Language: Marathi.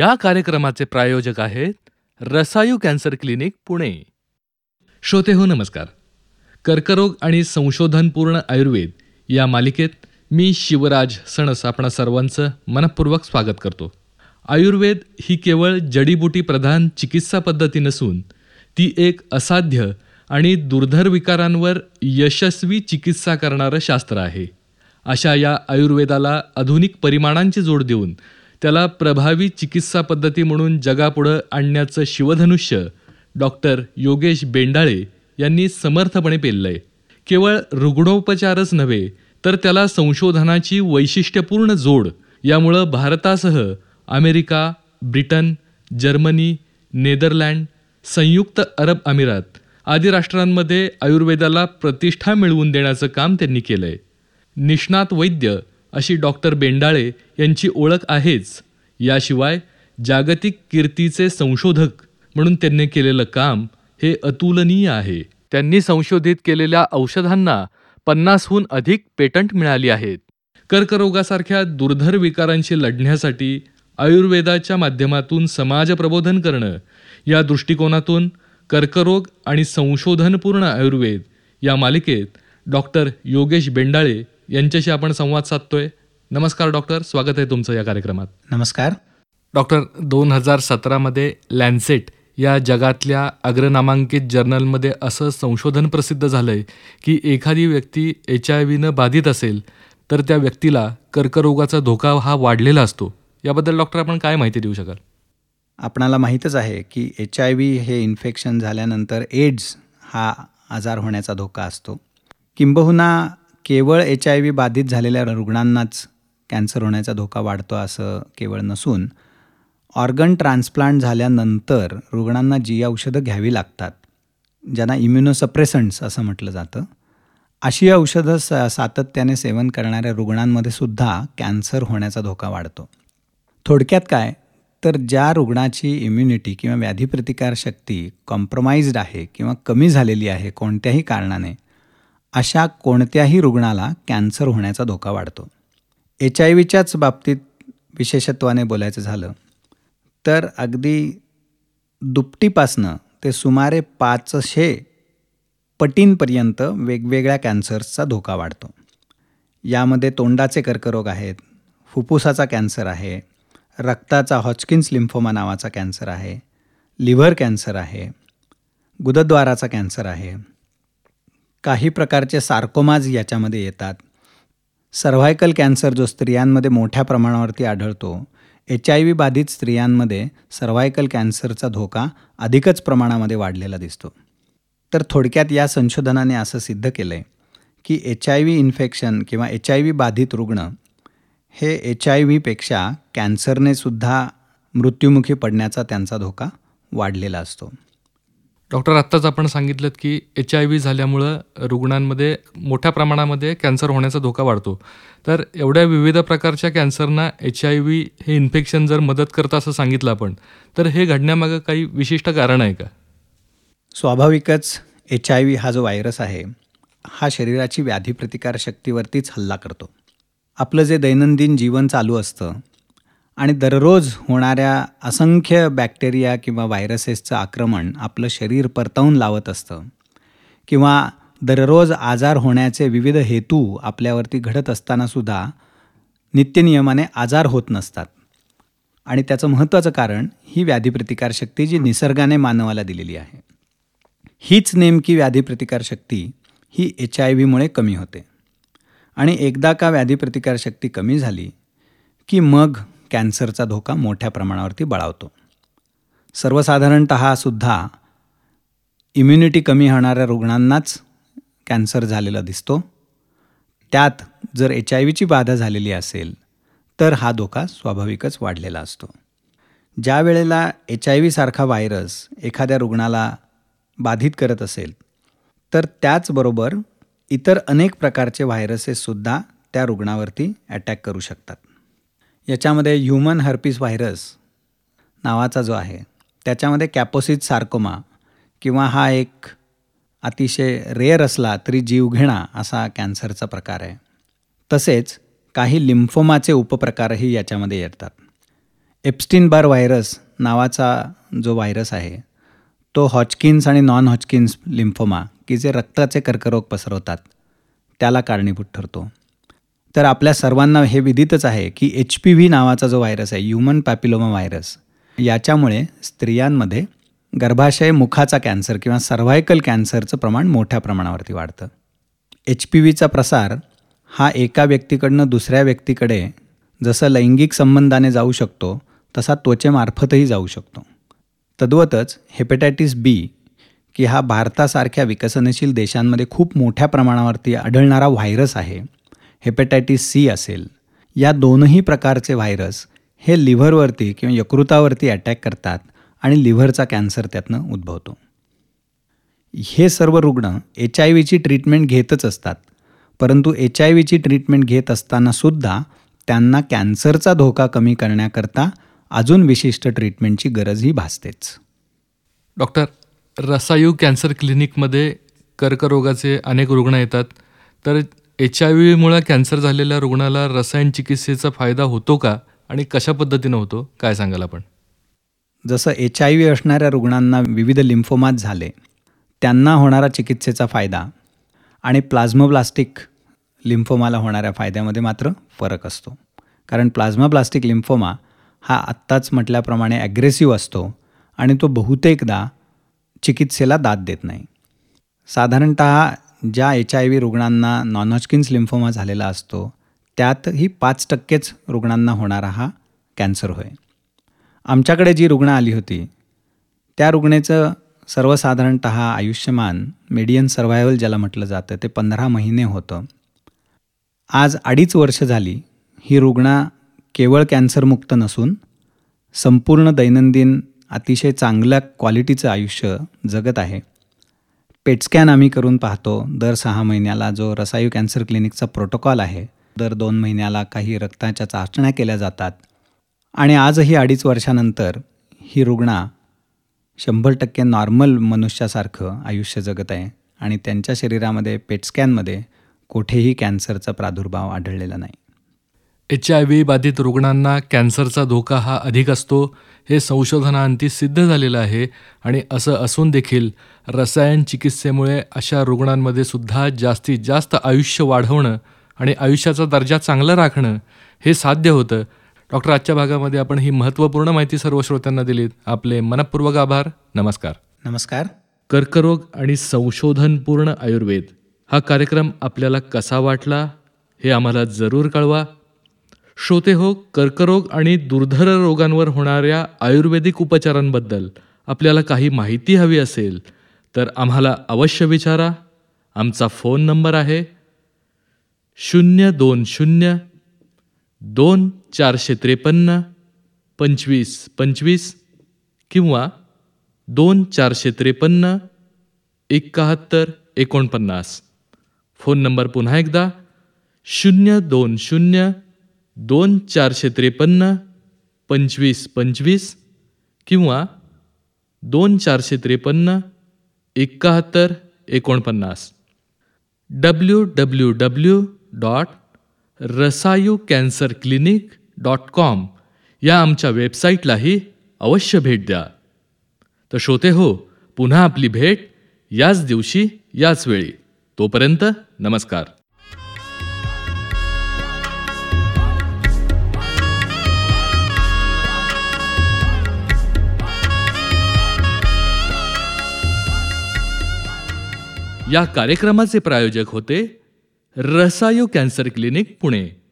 या कार्यक्रमाचे प्रायोजक आहेत रसायू कॅन्सर क्लिनिक पुणे. श्रोते हो नमस्कार. कर्करोग आणि संशोधनपूर्ण आयुर्वेद या मालिकेत मी शिवराज सणस आपणा सर्वांचं मनपूर्वक स्वागत करतो. आयुर्वेद ही केवळ जडीबुटी प्रधान चिकित्सा पद्धती नसून ती एक असाध्य आणि दुर्धर विकारांवर यशस्वी चिकित्सा करणारं शास्त्र आहे. अशा या आयुर्वेदाला आधुनिक परिमाणांची जोड देऊन त्याला प्रभावी चिकित्सा पद्धती म्हणून जगापुढं आणण्याचं शिवधनुष्य डॉक्टर योगेश बेंडाळे यांनी समर्थपणे पेललंय. केवळ रुग्णोपचारच नव्हे तर त्याला संशोधनाची वैशिष्ट्यपूर्ण जोड. यामुळं भारतासह अमेरिका, ब्रिटन, जर्मनी, नेदरलँड, संयुक्त अरब अमिरात आदी राष्ट्रांमध्ये आयुर्वेदाला प्रतिष्ठा मिळवून देण्याचं काम त्यांनी केलंय. निष्णात वैद्य अशी डॉक्टर बेंडाळे यांची ओळख आहेच. याशिवाय जागतिक कीर्तीचे संशोधक म्हणून त्यांनी केलेलं काम हे अतुलनीय आहे. त्यांनी संशोधित केलेल्या औषधांना 50हून अधिक पेटंट मिळाली आहेत. कर्करोगासारख्या दुर्धर विकारांशी लढण्यासाठी आयुर्वेदाच्या माध्यमातून समाज प्रबोधन करणं या दृष्टिकोनातून कर्करोग आणि संशोधनपूर्ण आयुर्वेद या मालिकेत डॉक्टर योगेश बेंडाळे यांच्याशी आपण संवाद साधतोय. नमस्कार डॉक्टर, स्वागत आहे तुमचं या कार्यक्रमात. नमस्कार डॉक्टर. 2017मध्ये लॅन्सेट या जगातल्या अग्रनामांकित जर्नलमध्ये असं संशोधन प्रसिद्ध झालंय की एखादी व्यक्ती HIV बाधित असेल तर त्या व्यक्तीला कर्करोगाचा धोका हा वाढलेला असतो. याबद्दल डॉक्टर आपण काय माहिती देऊ शकाल? आपणाला माहीतच आहे की HIV हे इन्फेक्शन झाल्यानंतर एड्स हा आजार होण्याचा धोका असतो. किंबहुना केवळ HIV बाधित झालेल्या रुग्णांनाच कॅन्सर होण्याचा धोका वाढतो असं केवळ नसून ऑर्गन ट्रान्सप्लांट झाल्यानंतर रुग्णांना जी औषधं घ्यावी लागतात, ज्यांना इम्युनोसप्रेसंट्स असं म्हटलं जातं, अशी औषधं सातत्याने सेवन करणाऱ्या रुग्णांमध्ये सुद्धा कॅन्सर होण्याचा धोका वाढतो. थोडक्यात काय तर ज्या रुग्णाची इम्युनिटी किंवा व्याधीप्रतिकारशक्ती कॉम्प्रोमाइज्ड आहे किंवा कमी झालेली आहे कोणत्याही कारणाने, अशा कोणत्याही रुग्णाला कॅन्सर होण्याचा धोका वाढतो. HIVच्याच बाबतीत विशेषत्वाने बोलायचं झालं तर अगदी दुपटीपासनं ते सुमारे 500 पटींपर्यंत वेगवेगळ्या कॅन्सर्सचा धोका वाढतो. यामध्ये तोंडाचे कर्करोग आहेत, फुफ्फुसाचा कॅन्सर आहे, रक्ताचा हॉचकिन्स लिम्फोमा नावाचा कॅन्सर आहे, लिव्हर कॅन्सर आहे, गुदद्वाराचा कॅन्सर आहे, काही प्रकारचे सार्कोमाज याच्यामध्ये येतात. सर्व्हायकल कॅन्सर जो स्त्रियांमध्ये मोठ्या प्रमाणावरती आढळतो, HIV बाधित स्त्रियांमध्ये सर्व्हायकल कॅन्सरचा धोका अधिकच प्रमाणामध्ये वाढलेला दिसतो. तर थोडक्यात या संशोधनाने असं सिद्ध केलं आहे की HIV इन्फेक्शन किंवा HIV बाधित रुग्ण हे HIVपेक्षा कॅन्सरने सुद्धा मृत्युमुखी पडण्याचा त्यांचा धोका वाढलेला असतो. डॉक्टर, आत्ताच आपण सांगितलं की HIV झाल्यामुळं रुग्णांमध्ये मोठ्या प्रमाणामध्ये कॅन्सर होण्याचा धोका वाढतो. तर एवढ्या विविध प्रकारच्या कॅन्सरना HIV हे इन्फेक्शन जर मदत करतं असं सांगितलं आपण, तर हे घडण्यामागं काही विशिष्ट कारण आहे का? स्वाभाविकच HIV हा जो व्हायरस आहे हा शरीराची व्याधीप्रतिकारशक्तीवरतीच हल्ला करतो. आपलं जे दैनंदिन जीवन चालू असतं आणि दररोज होणाऱ्या असंख्य बॅक्टेरिया किंवा व्हायरसेसचं आक्रमण आपलं शरीर परतवून लावत असतं किंवा दररोज आजार होण्याचे विविध हेतू आपल्यावरती घडत असतानासुद्धा नित्यनियमाने आजार होत नसतात. आणि त्याचं महत्त्वाचं कारण ही व्याधीप्रतिकारशक्ती जी निसर्गाने मानवाला दिलेली आहे. हीच नेमकी व्याधीप्रतिकारशक्ती ही HIVमुळे कमी होते. आणि एकदा का व्याधीप्रतिकारशक्ती कमी झाली की मग कॅन्सरचा धोका मोठ्या प्रमाणावरती बळावतो. सर्वसाधारणतः सुद्धा इम्युनिटी कमी होणाऱ्या रुग्णांनाच कॅन्सर झालेला दिसतो. त्यात जर HIVची बाधा झालेली असेल तर हा धोका स्वाभाविकच वाढलेला असतो. ज्या वेळेला HIV सारखा व्हायरस एखाद्या रुग्णाला बाधित करत असेल तर त्याचबरोबर इतर अनेक प्रकारचे व्हायरसेससुद्धा त्या रुग्णावरती अटॅक करू शकतात. याच्यामध्ये ह्युमन हर्पीस व्हायरस नावाचा जो आहे त्याच्यामध्ये कॅपोसिस सार्कोमा किंवा हा एक अतिशय रेअर असला तरी जीवघेणा असा कॅन्सरचा प्रकार आहे. तसेच काही लिम्फोमाचे उपप्रकारही याच्यामध्ये येतात. एप्स्टीन बार व्हायरस नावाचा जो व्हायरस आहे तो हॉचकिन्स आणि नॉन हॉचकिन्स लिम्फोमा की जे रक्ताचे कर्करोग पसरवतात त्याला कारणीभूत ठरतो. तर आपल्या सर्वांना हे विदितच आहे की HPV नावाचा जो व्हायरस आहे, ह्युमन पॅपिलोमा व्हायरस, याच्यामुळे स्त्रियांमध्ये गर्भाशय मुखाचा कॅन्सर किंवा सर्व्हायकल कॅन्सरचं प्रमाण मोठ्या प्रमाणावरती वाढतं. HPVचा प्रसार हा एका व्यक्तीकडनं दुसऱ्या व्यक्तीकडे जसं लैंगिक संबंधाने जाऊ शकतो तसा त्वचेमार्फतही जाऊ शकतो. तद्वतच हेपेटायटिस B की हा भारतासारख्या विकसनशील देशांमध्ये खूप मोठ्या प्रमाणावरती आढळणारा व्हायरस आहे. हेपेटायटिस C असेल, या दोनही प्रकारचे व्हायरस हे लिव्हरवरती किंवा यकृतावरती अटॅक करतात आणि लिव्हरचा कॅन्सर त्यातनं उद्भवतो. हे सर्व रुग्ण HIV ट्रीटमेंट घेतच असतात, परंतु HIV ट्रीटमेंट घेत असतानासुद्धा त्यांना कॅन्सरचा धोका कमी करण्याकरता अजून विशिष्ट ट्रीटमेंटची गरजही भासतेच. डॉक्टर, रसायू कॅन्सर क्लिनिकमध्ये कर्करोगाचे अनेक रुग्ण येतात, तर HIV कॅन्सर झालेल्या रुग्णाला रसायन चिकित्सेचा फायदा होतो का आणि कशा पद्धतीनं होतो, काय सांगाल आपण? जसं HIV असणाऱ्या रुग्णांना विविध लिम्फोमाज झाले, त्यांना होणारा चिकित्सेचा फायदा आणि प्लाझ्मोब्लास्टिक लिम्फोमाला होणाऱ्या फायद्यामध्ये मात्र फरक असतो. कारण प्लाझ्माब्लास्टिक लिम्फोमा हा आत्ताच म्हटल्याप्रमाणे ॲग्रेसिव्ह असतो आणि तो बहुतेकदा चिकित्सेला दाद देत नाही. साधारणतः ज्या HIV रुग्णांना नॉन हॉचकिन्स लिम्फोमा झालेला असतो त्यातही 5% रुग्णांना होणारा हा कॅन्सर होय. आमच्याकडे जी रुग्ण आली होती त्या रुग्णेचं सर्वसाधारणतः आयुष्यमान मेडियन सर्व्हायवल ज्याला म्हटलं जातं ते 15 महिने होतं. आज 2.5 वर्ष झाली ही रुग्ण केवळ कॅन्सरमुक्त नसून संपूर्ण दैनंदिन अतिशय चांगल्या क्वालिटीचं आयुष्य जगत आहे. पेटस्कॅन आम्ही करून पाहतो दर 6 महिन्याला, जो रसायू कॅन्सर क्लिनिकचा प्रोटोकॉल आहे. दर 2 महिन्याला काही रक्ताच्या चाचण्या केल्या जातात आणि आजही 2.5 वर्षानंतर ही रुग्णा 100% नॉर्मल मनुष्यासारखं आयुष्य जगत आहे आणि त्यांच्या शरीरामध्ये पेटस्कॅनमध्ये कुठेही कॅन्सरचा प्रादुर्भाव आढळलेला नाही. HIV बाधित रुग्णांना कॅन्सरचा धोका हा अधिक असतो हे संशोधनाअंती सिद्ध झालेलं आहे आणि असं असून देखील रसायन चिकित्सेमुळे अशा रुग्णांमध्ये सुद्धा जास्तीत जास्त आयुष्य वाढवणं आणि आयुष्याचा दर्जा चांगला राखणं हे साध्य होतं. डॉक्टर, आजच्या भागामध्ये आपण ही महत्त्वपूर्ण माहिती सर्व श्रोत्यांना दिलीत. आपले मनःपूर्वक आभार. नमस्कार. नमस्कार. कर्करोग आणि संशोधनपूर्ण आयुर्वेद हा कार्यक्रम आपल्याला कसा वाटला हे आम्हाला जरूर कळवा. श्रोते हो, कर्करोग आणि दुर्धर रोगांवर होणाऱ्या आयुर्वेदिक उपचारांबद्दल आपल्याला काही माहिती हवी असेल तर आम्हाला अवश्य विचारा. आमचा फोन नंबर आहे 02024532525 किंवा 24537149. फोन नंबर पुन्हा एकदा 02024532525 किंवा 24537149. www.rasayucancerclinic.com या आमच्या वेबसाईटलाही अवश्य भेट द्या. तर श्रोते हो, पुन्हा आपली भेट याच दिवशी याच वेळी. तोपर्यंत नमस्कार. या कार्यक्रमाचे प्रायोजक होते रसायू कॅन्सर क्लिनिक, पुणे.